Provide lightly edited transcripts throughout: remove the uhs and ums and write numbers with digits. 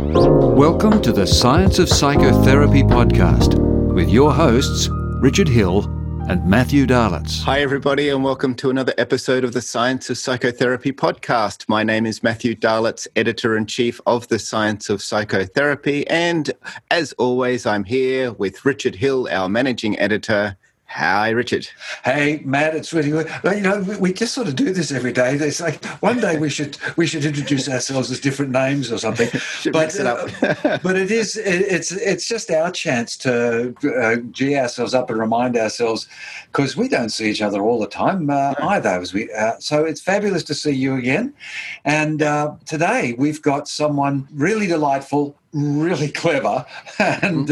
Welcome to the Science of Psychotherapy podcast with your hosts, Richard Hill and Matthew Darlitz. Hi, everybody, and welcome to another episode of the Science of Psychotherapy podcast. My name is Matthew Darlitz, Editor-in-Chief of the Science of Psychotherapy. And as always, I'm here with Richard Hill, our Managing Editor. Hi, Richard. Hey, Matt, it's really good. You know, we just sort of do this every day. It's like one day we should introduce ourselves as different names or something. Mix it up. But it's just our chance to gee ourselves up and remind ourselves, because we don't see each other all the time either. So it's fabulous to see you again. And today we've got someone really delightful, really clever, and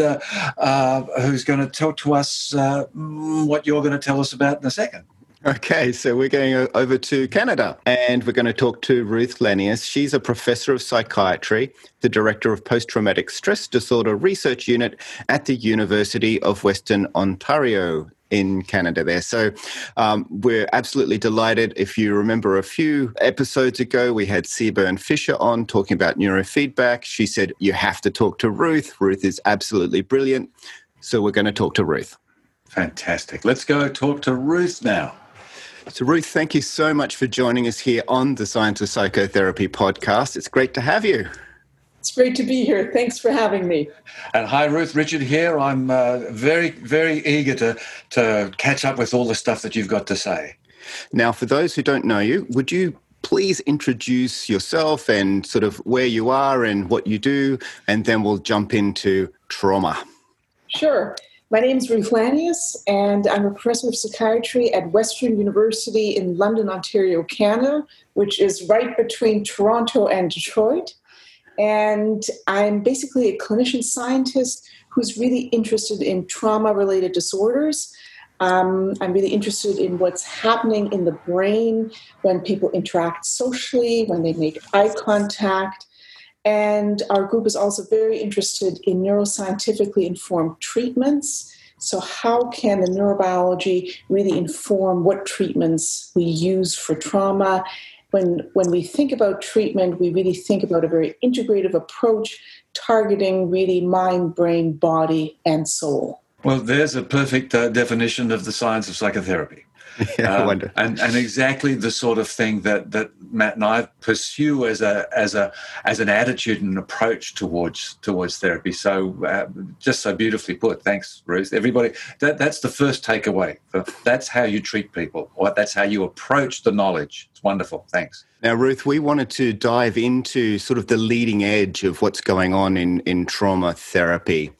who's going to talk to us what you're going to tell us about in a second. Okay, so we're going over to Canada, and we're going to talk to Ruth Lanius. She's a professor of psychiatry, the director of post-traumatic stress disorder research unit at the University of Western Ontario in Canada there. So we're absolutely delighted. If you remember a few episodes ago, we had Seaburn Fisher on talking about neurofeedback. She said, you have to talk to Ruth. Ruth is absolutely brilliant. So we're going to talk to Ruth. Fantastic. Let's go talk to Ruth now. So Ruth, thank you so much for joining us here on the Science of Psychotherapy podcast. It's great to have you. It's great to be here. Thanks for having me. And hi, Ruth. Richard here. I'm very, very eager to catch up with all the stuff that you've got to say. Now, for those who don't know you, would you please introduce yourself and sort of where you are and what you do, and then we'll jump into trauma. Sure. My name is Ruth Lanius, and I'm a professor of psychiatry at Western University in London, Ontario, Canada, which is right between Toronto and Detroit. And I'm basically a clinician scientist who's really interested in trauma-related disorders. I'm really interested in what's happening in the brain when people interact socially, when they make eye contact. And our group is also very interested in neuroscientifically informed treatments. So how can the neurobiology really inform what treatments we use for trauma? When we think about treatment, we really think about a very integrative approach targeting really mind, brain, body, and soul. Well, there's a perfect definition of the science of psychotherapy. Yeah, I wonder. And exactly the sort of thing that Matt and I pursue as an attitude and approach towards therapy. So just so beautifully put. Thanks, Ruth. Everybody, that's the first takeaway. That's how you treat people. Or that's how you approach the knowledge. It's wonderful. Thanks. Now, Ruth, we wanted to dive into sort of the leading edge of what's going on in trauma therapy.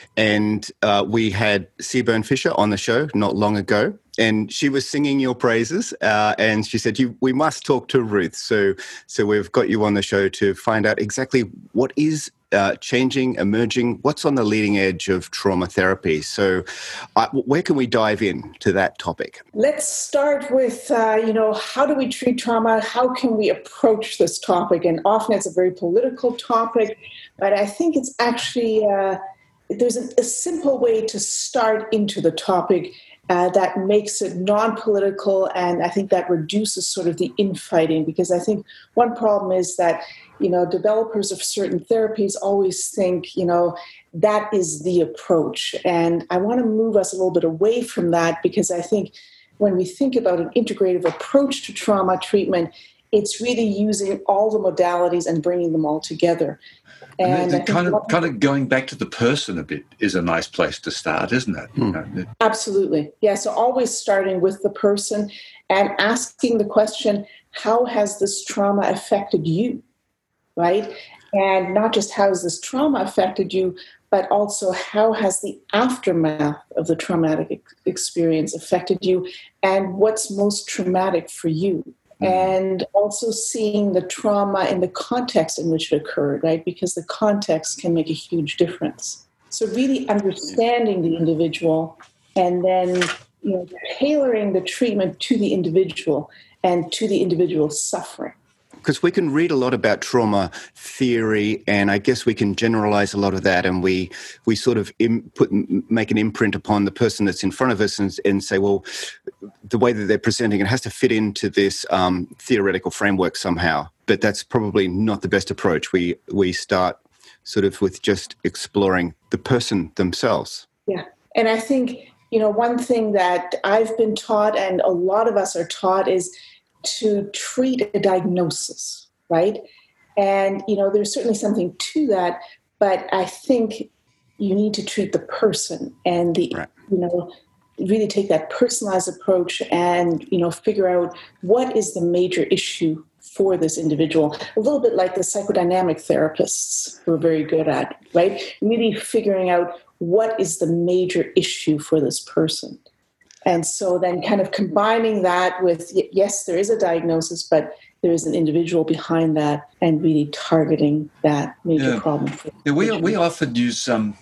And we had Seaburn Fisher on the show not long ago, and she was singing your praises, and she said, we must talk to Ruth. So we've got you on the show to find out exactly what is changing, emerging, what's on the leading edge of trauma therapy. So where can we dive in to that topic? Let's start with, how do we treat trauma? How can we approach this topic? And often it's a very political topic, but I think it's actually... there's a simple way to start into the topic that makes it non-political, and I think that reduces sort of the infighting, because I think one problem is that, developers of certain therapies always think, that is the approach. And I want to move us a little bit away from that, because I think when we think about an integrative approach to trauma treatment, it's really using all the modalities and bringing them all together. And kind of going back to the person a bit is a nice place to start, isn't it? Absolutely. Yeah, so always starting with the person and asking the question, how has this trauma affected you, right? And not just how has this trauma affected you, but also how has the aftermath of the traumatic experience affected you, and what's most traumatic for you. And also seeing the trauma in the context in which it occurred, right? Because the context can make a huge difference. So really understanding the individual and then tailoring the treatment to the individual and to the individual's suffering. Because we can read a lot about trauma theory, and I guess we can generalize a lot of that, and we sort of make an imprint upon the person that's in front of us and say, well, the way that they're presenting it has to fit into this theoretical framework somehow. But that's probably not the best approach. We start sort of with just exploring the person themselves. Yeah. And I think, one thing that I've been taught and a lot of us are taught is to treat a diagnosis, right? And, there's certainly something to that, but I think you need to treat the person and really take that personalized approach and, figure out what is the major issue for this individual. A little bit like the psychodynamic therapists who are very good at, right? Really figuring out what is the major issue for this person. And so then kind of combining that with, yes, there is a diagnosis, but there is an individual behind that and really targeting that major problem. We often use some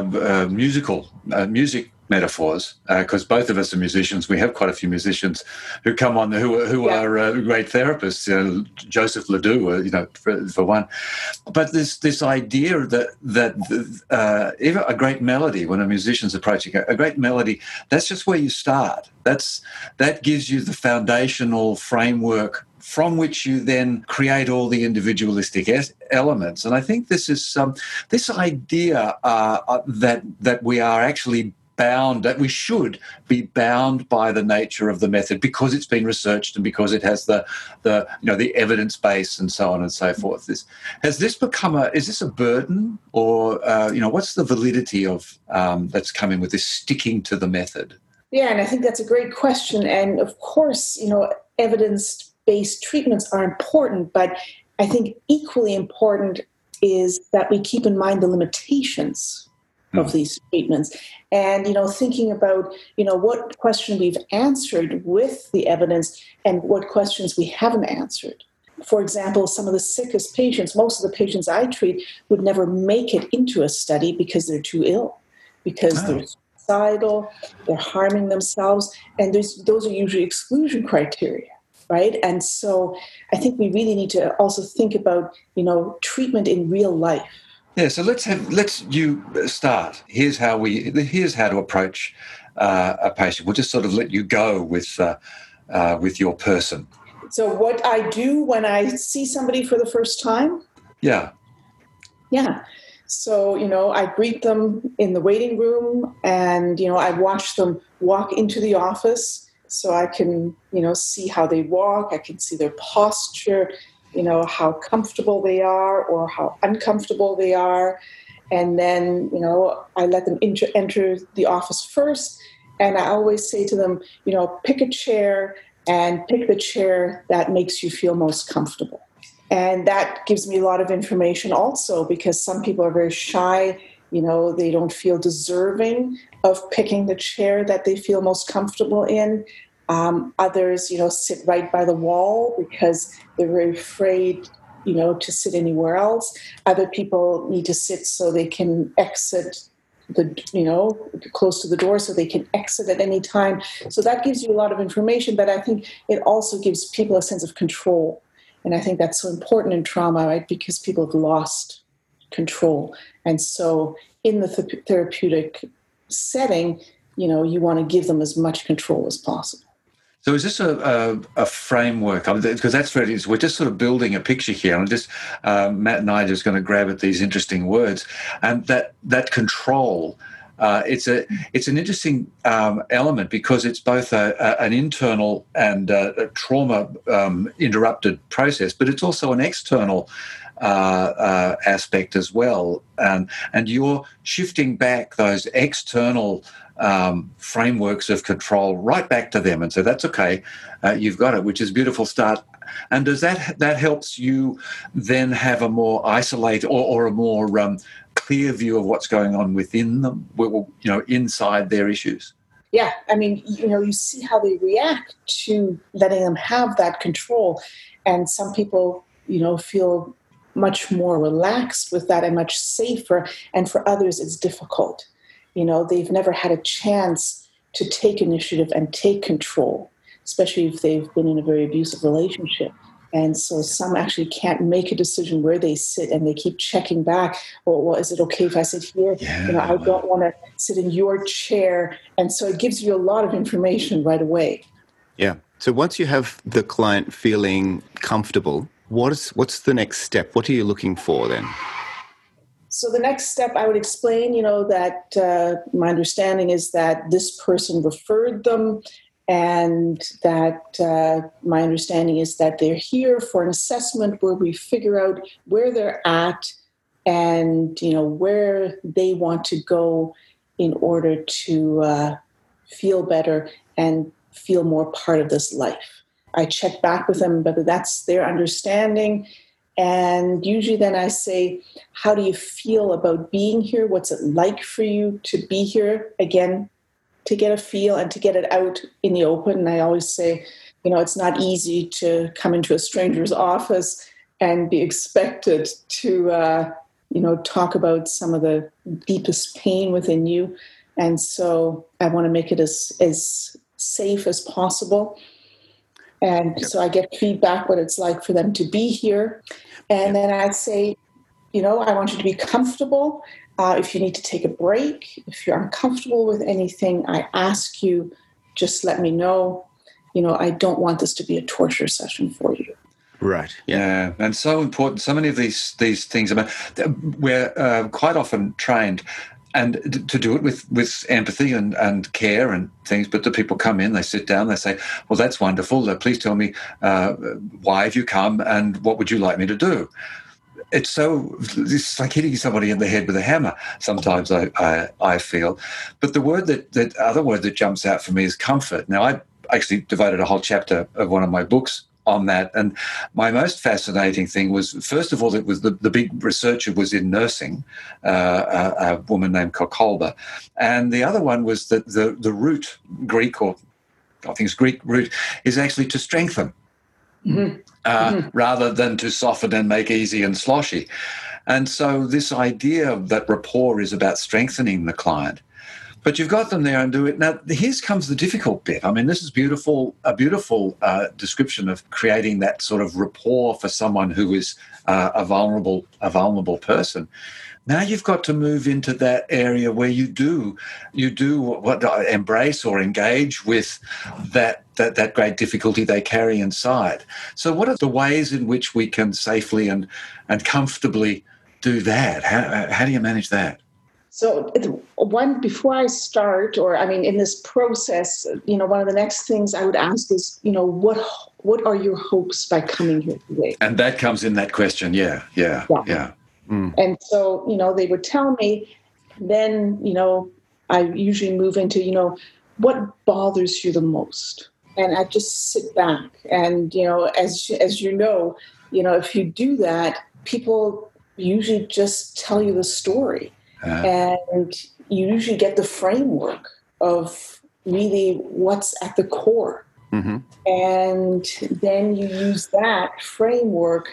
music metaphors because both of us are musicians. We have quite a few musicians who come on who are great therapists. Joseph Ledoux, for one. But this idea that even a great melody, when a musician's approaching a great melody, that's just where you start. That gives you the foundational framework from which you then create all the individualistic elements. And I think this is this idea that we are actually bound, that we should be bound by the nature of the method because it's been researched and because it has the evidence base and so on and so forth. Is this a burden, or what's the validity of that's coming with this sticking to the method? Yeah, and I think that's a great question. And of course, evidence-based treatments are important, but I think equally important is that we keep in mind the limitations of these treatments. And, thinking about, what question we've answered with the evidence and what questions we haven't answered. For example, some of the sickest patients, most of the patients I treat would never make it into a study because they're too ill, because they're suicidal, they're harming themselves, and those are usually exclusion criteria, right? And so I think we really need to also think about, treatment in real life. Yeah, so let's you start. Here's how to approach a patient. We'll just sort of let you go with your person. So what I do when I see somebody for the first time? Yeah. So, I greet them in the waiting room and, I watch them walk into the office so I can, see how they walk. I can see their posture, how comfortable they are or how uncomfortable they are. And then, I let them enter the office first. And I always say to them, pick a chair and pick the chair that makes you feel most comfortable. And that gives me a lot of information also because some people are very shy. They don't feel deserving of picking the chair that they feel most comfortable in. Others, sit right by the wall because they're very afraid, to sit anywhere else. Other people need to sit so they can exit close to the door so they can exit at any time. So that gives you a lot of information, but I think it also gives people a sense of control. And I think that's so important in trauma, right? Because people have lost control. And so in the therapeutic setting, you want to give them as much control as possible. So is this a framework? Because that's really, we're just sort of building a picture here. And just Matt and I are just going to grab at these interesting words. And that control, it's an interesting element because it's both an internal and a trauma interrupted process, but it's also an external aspect as well. And you're shifting back those external frameworks of control right back to them and say, that's okay, you've got it, which is a beautiful start. And does that helps you then have a more isolated or a more clear view of what's going on within them, inside their issues? Yeah, I mean, you see how they react to letting them have that control. And some people, feel much more relaxed with that and much safer. And for others, it's difficult. They've never had a chance to take initiative and take control, especially if they've been in a very abusive relationship. And so some actually can't make a decision where they sit and they keep checking back. Well, is it okay if I sit here? Yeah, I don't want to sit in your chair. And so it gives you a lot of information right away. Yeah. So once you have the client feeling comfortable, what's the next step? What are you looking for then? So the next step, I would explain, that my understanding is that this person referred them, and that my understanding is that they're here for an assessment where we figure out where they're at and, where they want to go in order to feel better and feel more part of this life. I check back with them whether that's their understanding. And usually then I say, how do you feel about being here? What's it like for you to be here? Again, to get a feel and to get it out in the open. And I always say, it's not easy to come into a stranger's office and be expected to, talk about some of the deepest pain within you. And so I want to make it as safe as possible. And so I get feedback what it's like for them to be here. And then I'd say, I want you to be comfortable. If you need to take a break, if you're uncomfortable with anything, I ask you, just let me know. I don't want this to be a torture session for you. Right. Yeah, and so important. So many of these things. We're quite often trained and to do it with empathy and care and things. But the people come in, they sit down, they say, well, that's wonderful. Please tell me, why have you come and what would you like me to do? It's like hitting somebody in the head with a hammer. Sometimes I feel. But the other word that jumps out for me is comfort. Now, I actually devoted a whole chapter of one of my books on that. And my most fascinating thing was, first of all, it was the big researcher was in nursing, a woman named Kokolba. And the other one was that the root, Greek, or I think it's Greek root, is actually to strengthen. Rather than to soften and make easy and sloshy. And so this idea that rapport is about strengthening the client. But you've got them there and do it. Now, here comes the difficult bit. I mean, this is a beautiful description of creating that sort of rapport for someone who is a vulnerable person. Now you've got to move into that area where you do what embrace or engage with that great difficulty they carry inside. So what are the ways in which we can safely and comfortably do that? How do you manage that? So before I start, in this process, one of the next things I would ask is, what are your hopes by coming here today? And that comes in that question. Yeah. Mm. And so, they would tell me, then, I usually move into, what bothers you the most? And I just sit back and, as if you do that, people usually just tell you the story. And you usually get the framework of really what's at the core. Mm-hmm. And then you use that framework,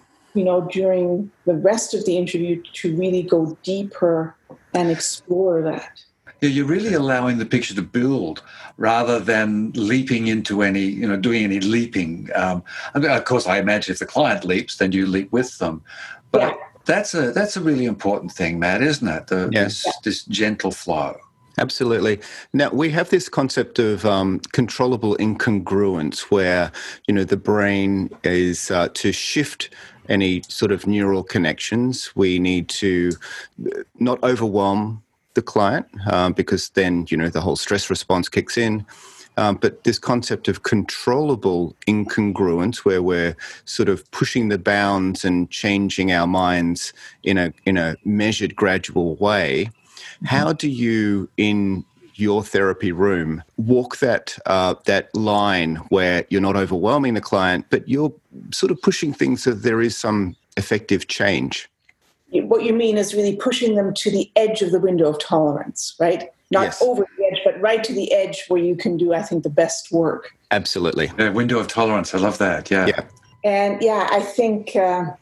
during the rest of the interview to really go deeper and explore that. Yeah, you're really allowing the picture to build rather than leaping into any, doing any leaping. Of course, I imagine if the client leaps, then you leap with them. But that's a really important thing, Matt, isn't it? This gentle flow. Absolutely. Now, we have this concept of controllable incongruence where, the brain is to shift any sort of neural connections. We need to not overwhelm the client because then, the whole stress response kicks in. But this concept of controllable incongruence where we're sort of pushing the bounds and changing our minds in a measured, gradual way. How do you, in your therapy room, walk that line where you're not overwhelming the client, but you're sort of pushing things so there is some effective change? What you mean is really pushing them to the edge of the window of tolerance, right? Not over the edge, but right to the edge where you can do, I think, the best work. Absolutely. Yeah, window of tolerance. I love that. Yeah. And I think,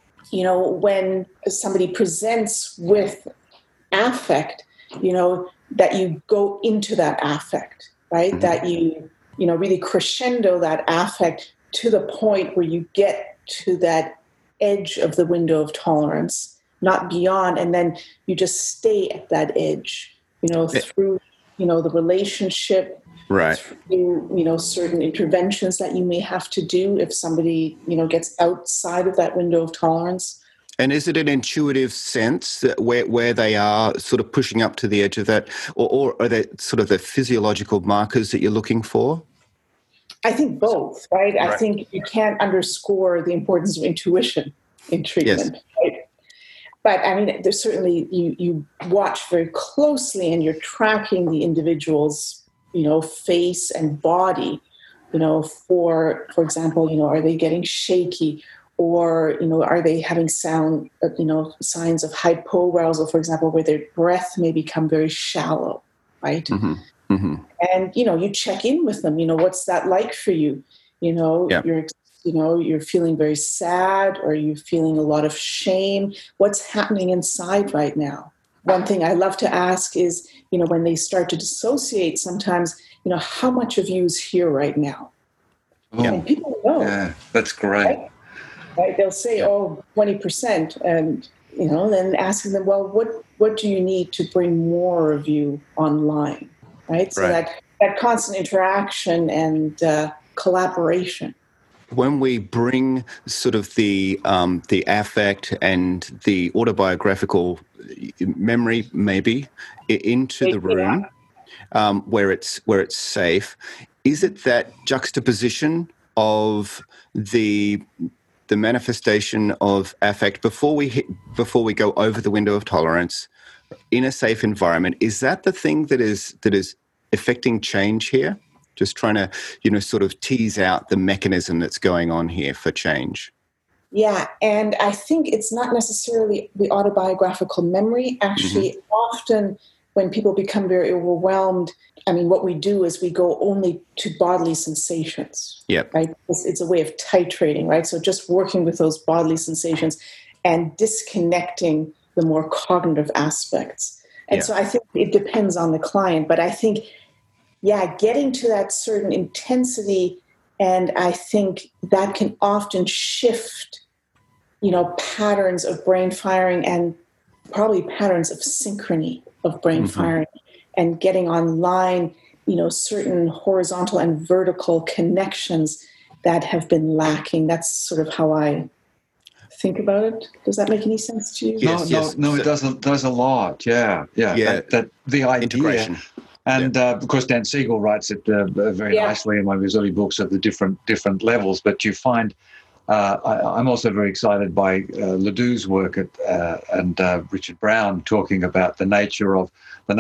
when somebody presents with affect, that you go into that affect, right? Mm-hmm. That you really crescendo that affect to the point where you get to that edge of the window of tolerance, not beyond, and then you just stay at that edge, through, the relationship, right? Through, certain interventions that you may have to do if somebody, gets outside of that window of tolerance. And is it an intuitive sense that where they are sort of pushing up to the edge of that, or are they sort of the physiological markers that you're looking for? I think both, right? Right. I think you can't underscore the importance of intuition in treatment, Yes. right? But I mean, there's certainly, you watch very closely and you're tracking the individual's, face and body, for example, are they getting shaky? Or, are they having signs of hypoarousal, for example, where their breath may become very shallow, right? Mm-hmm. Mm-hmm. And, you check in with them, what's that like for you? Yeah. You're feeling very sad, or you're feeling a lot of shame. What's happening inside right now? One thing I love to ask is, when they start to dissociate sometimes, how much of you is here right now? Oh, and people know. Yeah, that's great. Right? They'll say, 20%. And, then asking them, well, what do you need to bring more of you online? Right? So that constant interaction and collaboration. When we bring sort of the affect and the autobiographical memory, maybe, into the room, where it's safe, is it that juxtaposition of the manifestation of affect before we go over the window of tolerance in a safe environment? Is that the thing that is affecting change here? Just trying to, sort of tease out the mechanism that's going on here for change. Yeah, and I think it's not necessarily the autobiographical memory. Actually, often when people become very overwhelmed, I mean, what we do is we go only to bodily sensations. Yep. Right? It's a way of titrating, right? So just working with those bodily sensations and disconnecting the more cognitive aspects. And so I think it depends on the client, but I think, getting to that certain intensity, and I think that can often shift, patterns of brain firing and probably patterns of synchrony of brain firing, and getting online, certain horizontal and vertical connections that have been lacking. That's sort of how I think about it. Does that make any sense to you? Yes, No, it doesn't. Does a lot. Yeah. That the idea. Integration. And of course, Dan Siegel writes it very nicely in one of his early books of the different levels. But you find, I'm also very excited by Ledoux's work and Richard Brown talking about the nature of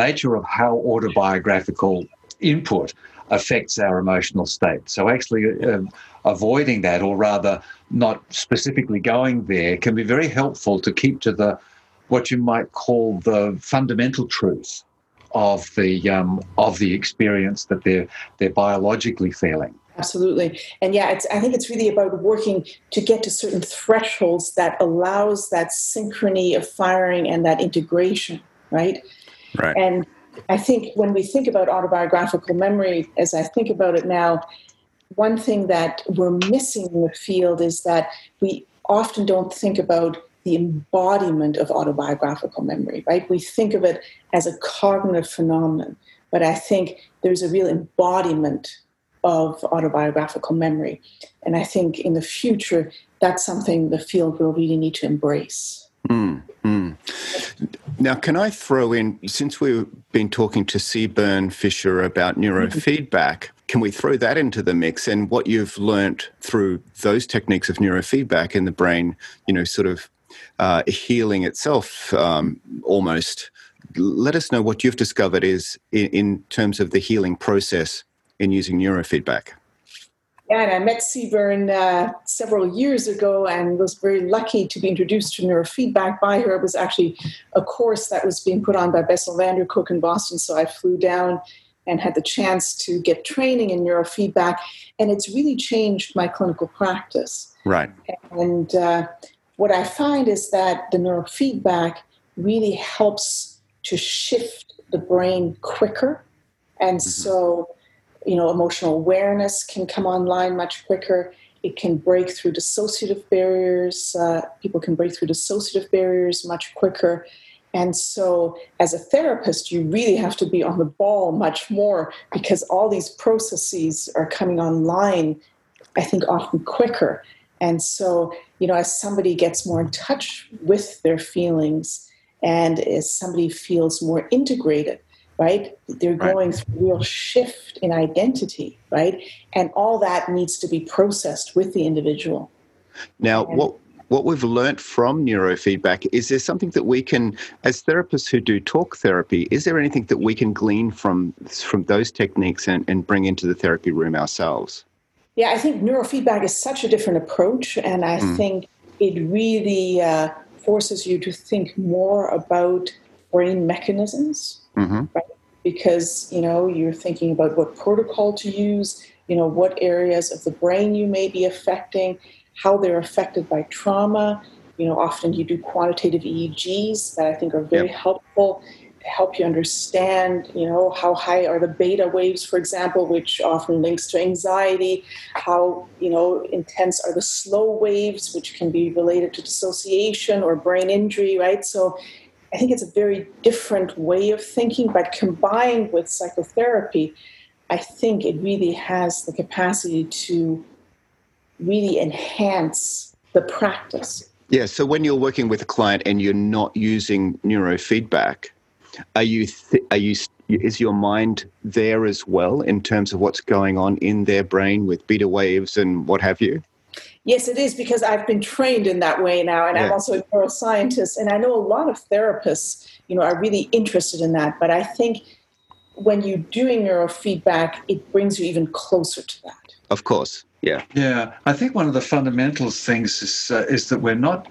how autobiographical input affects our emotional state. So actually avoiding that, or rather not specifically going there, can be very helpful to keep to what you might call the fundamental truth of the experience that they're biologically feeling. Absolutely. And I think it's really about working to get to certain thresholds that allows that synchrony of firing and that integration, right? Right. And I think when we think about autobiographical memory, as I think about it now, one thing that we're missing in the field is that we often don't think about the embodiment of autobiographical memory, right? We think of it as a cognitive phenomenon, but I think there's a real embodiment of autobiographical memory. And I think in the future, that's something the field will really need to embrace. Now, can I throw in, since we've been talking to Seaburn Fisher about neurofeedback, can we throw that into the mix, and what you've learnt through those techniques of neurofeedback in the brain, sort of healing itself almost? Let us know what you've discovered is in terms of the healing process in using neurofeedback. Yeah, and I met Seaburn several years ago and was very lucky to be introduced to neurofeedback by her. It was actually a course that was being put on by Bessel van der Kolk in Boston, so I flew down and had the chance to get training in neurofeedback, and it's really changed my clinical practice. Right. And what I find is that the neurofeedback really helps to shift the brain quicker, and so emotional awareness can come online much quicker. It can break through dissociative barriers. People can break through dissociative barriers much quicker. And so as a therapist, you really have to be on the ball much more, because all these processes are coming online, I think, often quicker. And so, as somebody gets more in touch with their feelings and as somebody feels more integrated, right, they're going through a real shift in identity, right? And all that needs to be processed with the individual. Now, what we've learnt from neurofeedback, is there something that we can, as therapists who do talk therapy, is there anything that we can glean from those techniques and bring into the therapy room ourselves? Yeah, I think neurofeedback is such a different approach, and I think it really forces you to think more about brain mechanisms, right? Because, you're thinking about what protocol to use, what areas of the brain you may be affecting, how they're affected by trauma. Often you do quantitative EEGs that I think are very helpful to help you understand, how high are the beta waves, for example, which often links to anxiety, how, intense are the slow waves, which can be related to dissociation or brain injury, right? So I think it's a very different way of thinking, but combined with psychotherapy, I think it really has the capacity to really enhance the practice. Yeah, so when you're working with a client and you're not using neurofeedback, is your mind there as well in terms of what's going on in their brain with beta waves and what have you? Yes, it is, because I've been trained in that way now, and I'm also a neuroscientist, and I know a lot of therapists, are really interested in that. But I think when you're doing neurofeedback, it brings you even closer to that. Of course, yeah. Yeah, I think one of the fundamental things is that we're not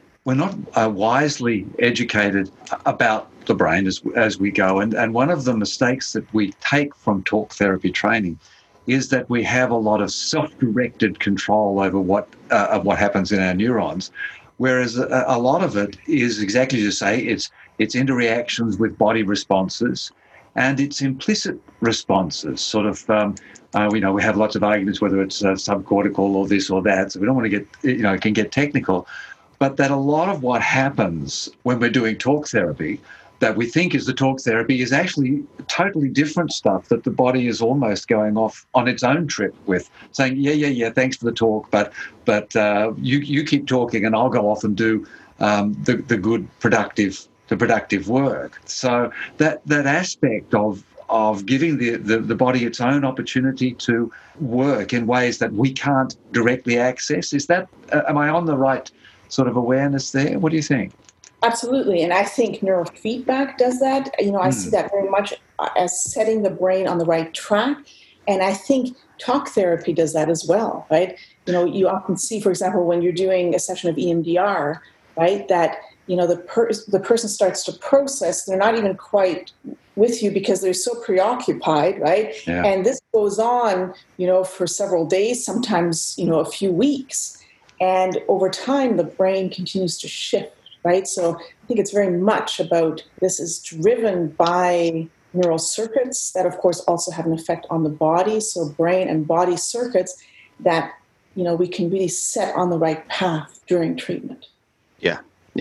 wisely educated about the brain as we go, and one of the mistakes that we take from talk therapy training is that we have a lot of self-directed control over what happens in our neurons, whereas a lot of it is exactly as you say, it's interreactions with body responses, and it's implicit responses. Sort of, we have lots of arguments whether it's subcortical or this or that, so we don't want to get, it can get technical, but that a lot of what happens when we're doing talk therapy that we think is the talk therapy is actually totally different stuff that the body is almost going off on its own trip with, saying, yeah, thanks for the talk, but you keep talking and I'll go off and do the good productive work. So that aspect of giving the body its own opportunity to work in ways that we can't directly access, am I on the right sort of awareness there? What do you think? Absolutely. And I think neurofeedback does that. I see that very much as setting the brain on the right track. And I think talk therapy does that as well, right? You often see, for example, when you're doing a session of EMDR, right, that, the person starts to process, they're not even quite with you because they're so preoccupied, right? Yeah. And this goes on, for several days, sometimes, a few weeks. And over time, the brain continues to shift. Right? So I think it's very much about, this is driven by neural circuits that, of course, also have an effect on the body. So brain and body circuits that, we can really set on the right path during treatment. Yeah.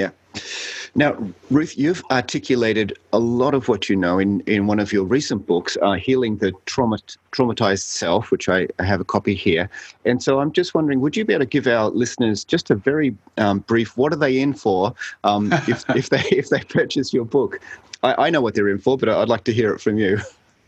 Now, Ruth, you've articulated a lot of what you know in one of your recent books, Healing the Traumatized Self, which I have a copy here. And so I'm just wondering, would you be able to give our listeners just a very brief, what are they in for if they purchase your book? I know what they're in for, but I'd like to hear it from you.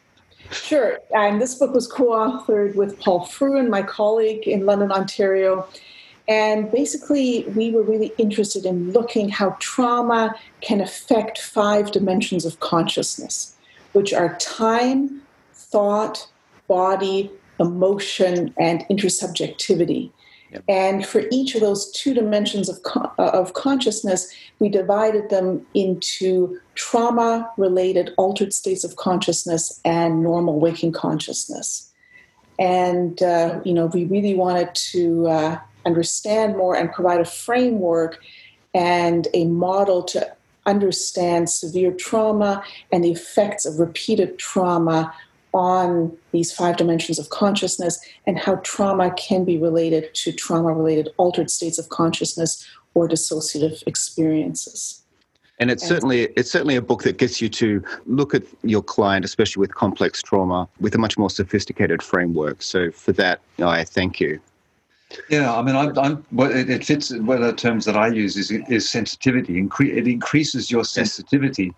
Sure. And this book was co-authored with Paul Fruin, my colleague in London, Ontario. And basically, we were really interested in looking how trauma can affect 5 dimensions of consciousness, which are time, thought, body, emotion, and intersubjectivity. Yep. And for each of those 2 dimensions of consciousness, we divided them into trauma-related altered states of consciousness and normal waking consciousness. And, we really wanted to understand more and provide a framework and a model to understand severe trauma and the effects of repeated trauma on these 5 dimensions of consciousness, and how trauma can be related to trauma-related altered states of consciousness or dissociative experiences. And it's certainly a book that gets you to look at your client, especially with complex trauma, with a much more sophisticated framework. So for that, I thank you. Yeah, I mean, it fits. One of the terms that I use is sensitivity. It increases your sensitivity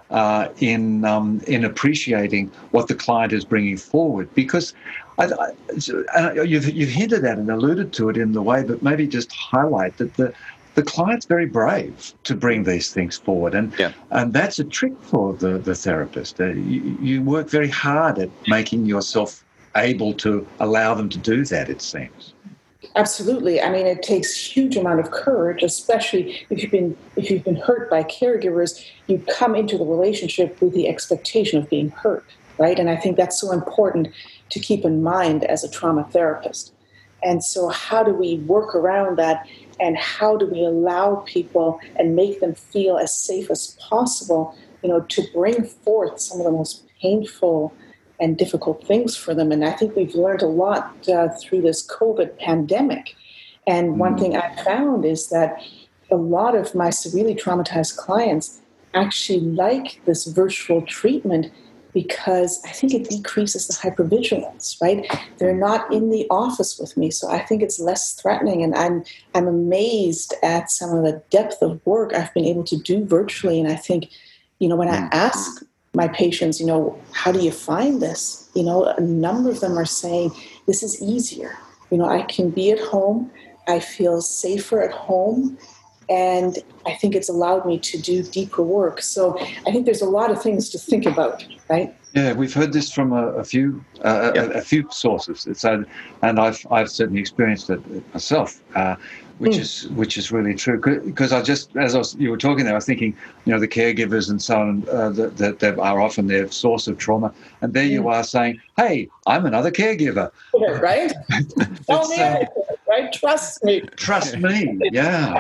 in appreciating what the client is bringing forward, because you've hinted at and alluded to it in the way, but maybe just highlight that the client's very brave to bring these things forward, and that's a trick for the therapist. You work very hard at making yourself able to allow them to do that, it seems. Absolutely. I mean, it takes huge amount of courage, especially if you've been hurt by caregivers. You come into the relationship with the expectation of being hurt, right? And I think that's so important to keep in mind as a trauma therapist. And so how do we work around that, and how do we allow people and make them feel as safe as possible, to bring forth some of the most painful and difficult things for them. And I think we've learned a lot through this COVID pandemic. And one thing I found is that a lot of my severely traumatized clients actually like this virtual treatment because I think it decreases the hypervigilance, right? They're not in the office with me, so I think it's less threatening. And I'm amazed at some of the depth of work I've been able to do virtually. And I think, when I ask my patients, how do you find this? A number of them are saying, this is easier. I can be at home. I feel safer at home. And I think it's allowed me to do deeper work. So I think there's a lot of things to think about, right? Yeah, we've heard this from a few sources. And I've certainly experienced it myself, which is really true. Because you were talking there, I was thinking, the caregivers and so on that are often their source of trauma, and there you are saying, "Hey, I'm another caregiver." Yeah, right? Right? Trust me. Trust me. Yeah.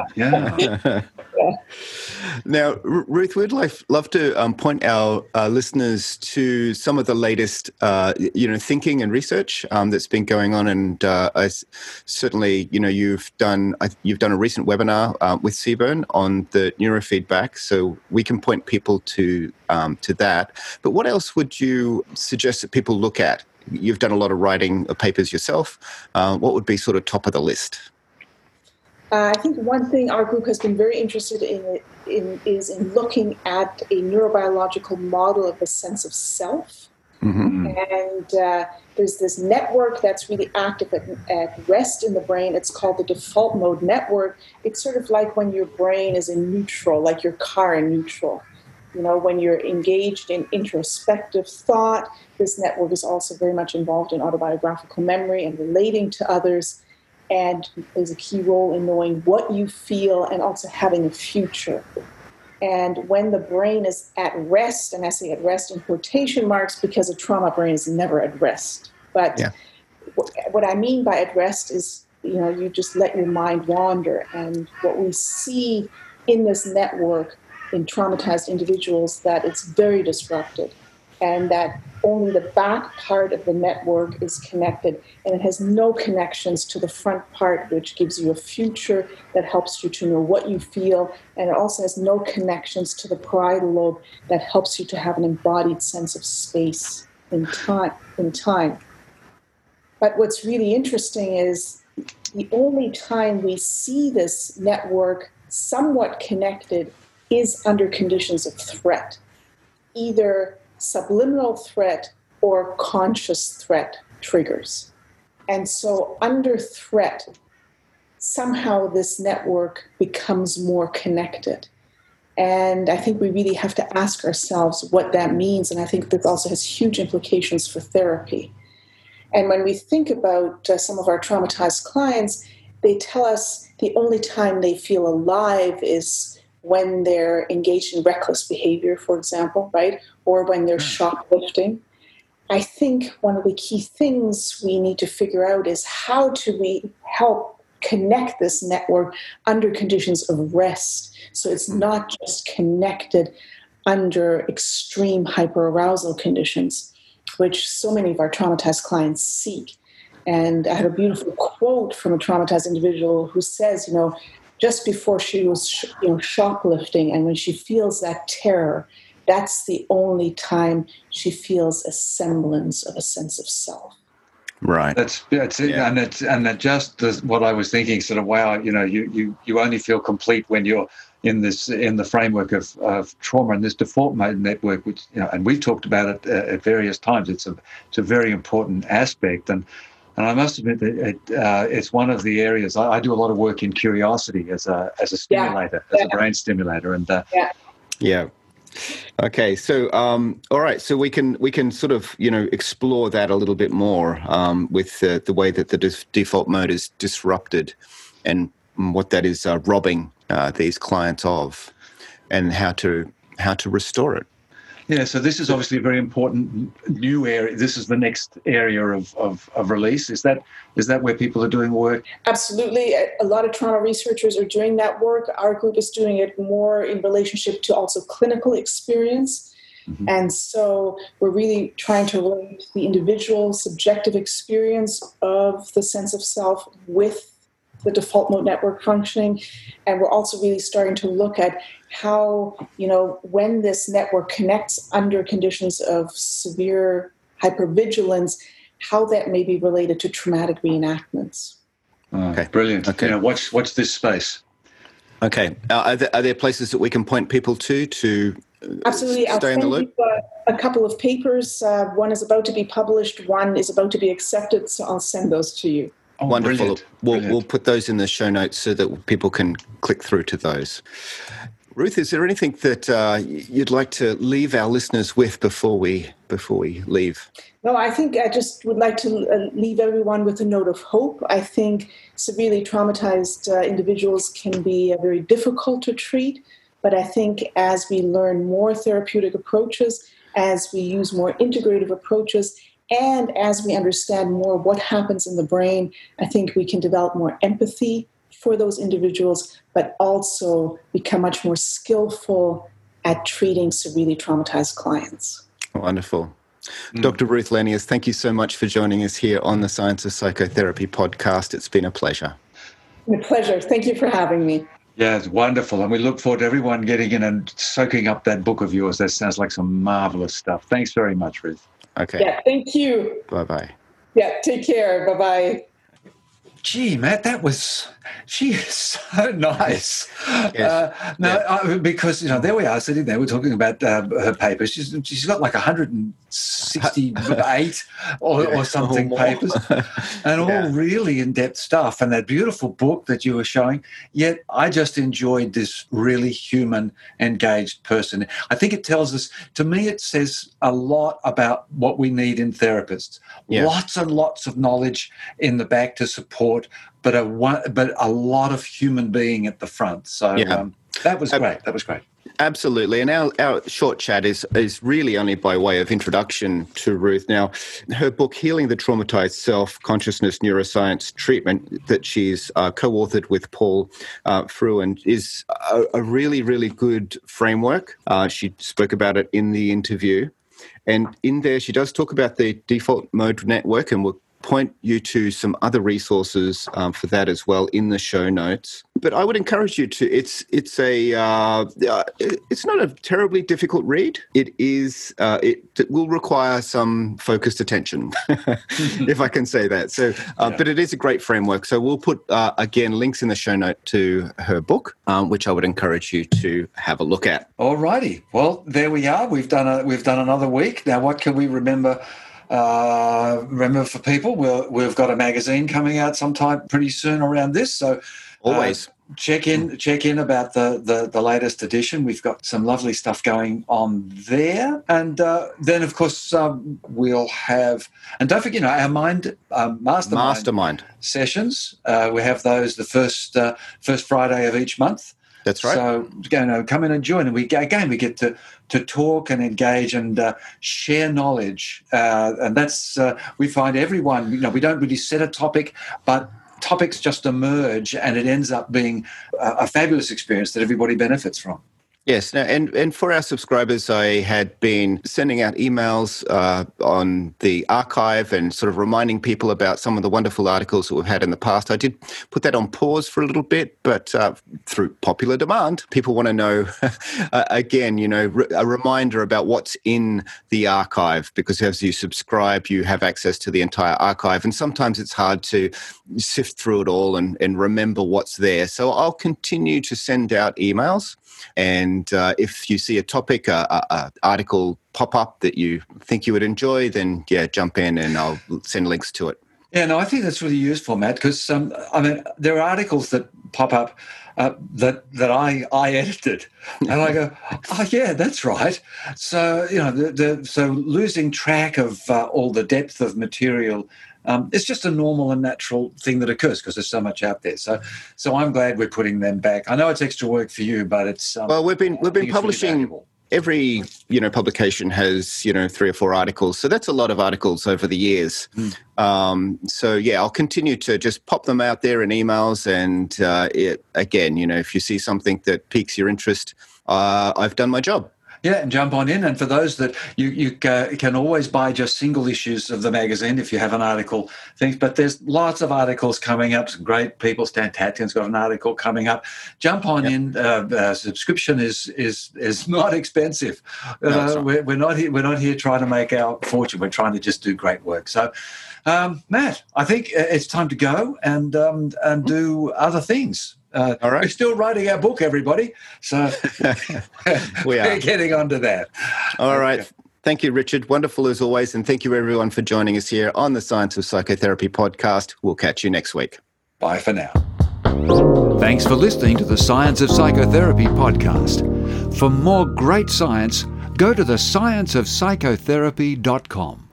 Now, Ruth, we'd love to point our listeners to some of the latest, thinking and research that's been going on. And certainly, you've done a recent webinar with CBURN on the neurofeedback, so we can point people to that. But what else would you suggest that people look at? You've done a lot of writing of papers yourself. What would be sort of top of the list? I think one thing our group has been very interested in is looking at a neurobiological model of the sense of self. Mm-hmm. And there's this network that's really active at rest in the brain. It's called the default mode network. It's sort of like when your brain is in neutral, like your car in neutral. When you're engaged in introspective thought, this network is also very much involved in autobiographical memory and relating to others, and plays a key role in knowing what you feel and also having a future. And when the brain is at rest, and I say at rest in quotation marks because a trauma brain is never at rest. But what I mean by at rest is, you just let your mind wander. And what we see in this network in traumatized individuals, that it's very disrupted, and that only the back part of the network is connected, and it has no connections to the front part, which gives you a future, that helps you to know what you feel, and it also has no connections to the parietal lobe that helps you to have an embodied sense of space in time. But what's really interesting is the only time we see this network somewhat connected is under conditions of threat, either subliminal threat or conscious threat triggers. And so under threat, somehow this network becomes more connected. And I think we really have to ask ourselves what that means. And I think this also has huge implications for therapy. And when we think about some of our traumatized clients, they tell us the only time they feel alive is when they're engaged in reckless behavior, for example, right? Or when they're shoplifting. I think one of the key things we need to figure out is how do we help connect this network under conditions of rest, so it's not just connected under extreme hyperarousal conditions, which so many of our traumatized clients seek. And I had a beautiful quote from a traumatized individual who says, just before she was shoplifting, and when she feels that terror, that's the only time she feels a semblance of a sense of self. Right. That's it, Yeah. and that just is what I was thinking. Sort of, wow, you only feel complete when you're in the framework of trauma and this default mode network, which and we've talked about it at various times. It's a very important aspect, and I must admit that it's one of the areas I do a lot of work in curiosity as a stimulator, as a brain stimulator, and Yeah. Okay, so all right, so we can sort of explore that a little bit more with the way that the default mode is disrupted, and what that is robbing these clients of, and how to restore it. Yeah, so this is obviously a very important new area. This is the next area of release. Is that where people are doing work? Absolutely. A lot of trauma researchers are doing that work. Our group is doing it more in relationship to also clinical experience. Mm-hmm. And so we're really trying to relate the individual subjective experience of the sense of self with the default mode network functioning. And we're also really starting to look at how, when this network connects under conditions of severe hypervigilance, how that may be related to traumatic reenactments. Okay, brilliant. Okay, watch this space. Okay, are there places that we can point people to absolutely stay in the loop? A couple of papers. One is about to be published. One is about to be accepted. So I'll send those to you. Oh, wonderful. We'll put those in the show notes so that people can click through to those. Ruth, is there anything that you'd like to leave our listeners with before we leave? No, I think I just would like to leave everyone with a note of hope. I think severely traumatized individuals can be very difficult to treat, but I think as we learn more therapeutic approaches, as we use more integrative approaches, and as we understand more what happens in the brain, I think we can develop more empathy for those individuals, but also become much more skillful at treating severely traumatized clients. Wonderful. Dr. Ruth Lanius, thank you so much for joining us here on the Science of Psychotherapy podcast. It's been a pleasure. A pleasure. Thank you for having me. Yeah, it's wonderful. And we look forward to everyone getting in and soaking up that book of yours. That sounds like some marvelous stuff. Thanks very much, Ruth. Okay. Yeah, thank you. Bye-bye. Yeah, take care. Bye-bye. Gee, Matt, she is so nice. Yes. Because, there we are sitting there, we're talking about her papers. She's got like 168 or something papers, and all really in-depth stuff, and that beautiful book that you were showing. Yet I just enjoyed this really human, engaged person. I think it tells us, to me, it says a lot about what we need in therapists. Yeah. Lots and lots of knowledge in the back to support, but a lot of human being at the front. So that was great. That was great. Absolutely. And our short chat is really only by way of introduction to Ruth. Now, her book, Healing the Traumatized Self, Consciousness Neuroscience Treatment, that she's co-authored with Paul Fruin, is a really, really good framework. She spoke about it in the interview. And in there, she does talk about the default mode network, and we'll point you to some other resources for that as well in the show notes. But I would encourage you to. It's not a terribly difficult read. It is. It will require some focused attention, if I can say that. So, but it is a great framework. So we'll put again links in the show note to her book, which I would encourage you to have a look at. All righty. Well, there we are. We've done another week. Now, what can we remember? Remember, for people, we've got a magazine coming out sometime pretty soon around this. So always check in about the latest edition. We've got some lovely stuff going on there, and then of course we'll have, and don't forget, our mastermind sessions. We have those the first Friday of each month. That's right. So, come in and join, and we get to talk and engage and share knowledge, and that's we find everyone. We don't really set a topic, but topics just emerge, and it ends up being a fabulous experience that everybody benefits from. Yes, and for our subscribers, I had been sending out emails on the archive and sort of reminding people about some of the wonderful articles that we've had in the past. I did put that on pause for a little bit, but through popular demand, people want to know, again, a reminder about what's in the archive, because as you subscribe, you have access to the entire archive, and sometimes it's hard to sift through it all and remember what's there. So I'll continue to send out emails. And if you see a topic, article pop up that you think you would enjoy, then jump in and I'll send links to it. Yeah, no, I think that's really useful, Matt, because there are articles that pop up that I edited, and I go, oh yeah, that's right. So so losing track of all the depth of material. It's just a normal and natural thing that occurs because there's so much out there. So I'm glad we're putting them back. I know it's extra work for you, but it's well, we've been publishing. Really every publication has 3 or 4 articles, so that's a lot of articles over the years. So I'll continue to just pop them out there in emails, and again, if you see something that piques your interest, I've done my job. Yeah, and jump on in. And for those that you can always buy just single issues of the magazine if you have an article. But there's lots of articles coming up. Some great people. Stan Tatkin's got an article coming up. Jump on in. Subscription is not expensive. No, we're not here trying to make our fortune. We're trying to just do great work. So, Matt, I think it's time to go and do other things. All right. We're still writing our book, everybody. So we're getting onto that. All right. Thank you, Richard. Wonderful as always. And thank you, everyone, for joining us here on the Science of Psychotherapy podcast. We'll catch you next week. Bye for now. Thanks for listening to the Science of Psychotherapy podcast. For more great science, go to thescienceofpsychotherapy.com.